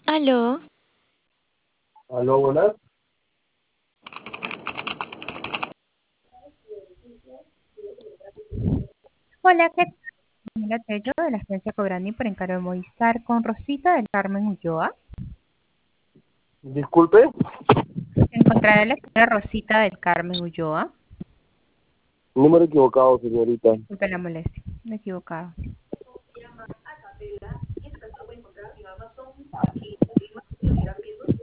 Aló, Aló, buenas. Hola, ¿qué tal? Camila Tello de la agencia Cobrani por encargo de Movistar con Rosita del Carmen Ulloa. Disculpe, Encontraré la señora Rosita del Carmen Ulloa. número equivocado, señorita. Disculpe la molestia, me he equivocado.